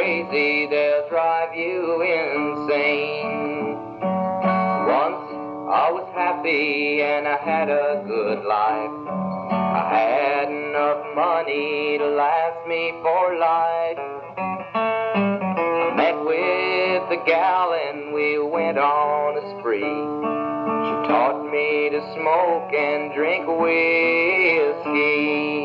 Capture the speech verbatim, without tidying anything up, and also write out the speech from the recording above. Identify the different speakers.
Speaker 1: crazy, they'll drive you insane. Once I was happy and I had a good life. I had enough money to last me for life. I met with a gal and we went on a spree. She taught me to smoke and drink whiskey.